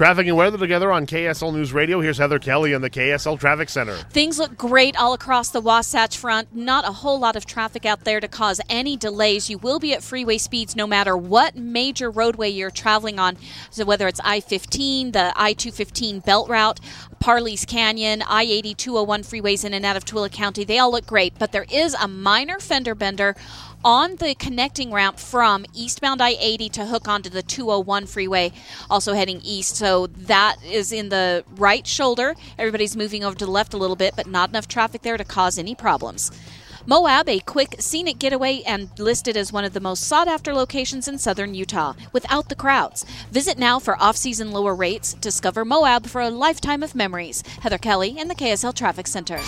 Traffic and weather together on KSL News Radio. Here's Heather Kelly in the KSL Traffic Center. Things look great all across the Wasatch Front. Not a whole lot of traffic out there to cause any delays. You will be at freeway speeds no matter what major roadway you're traveling on. So whether it's I-15, the I-215 belt route, Parley's Canyon, I-80, 201 freeways in and out of Tooele County, they all look great. But there is a minor fender bender on the connecting ramp from eastbound I-80 to hook onto the 201 freeway, also heading east. So that is in the right shoulder. Everybody's moving over to the left a little bit, but not enough traffic there to cause any problems. Moab, a quick, scenic getaway and listed as one of the most sought-after locations in southern Utah, without the crowds. Visit now for off-season lower rates. Discover Moab for a lifetime of memories. Heather Kelly in the KSL Traffic Center.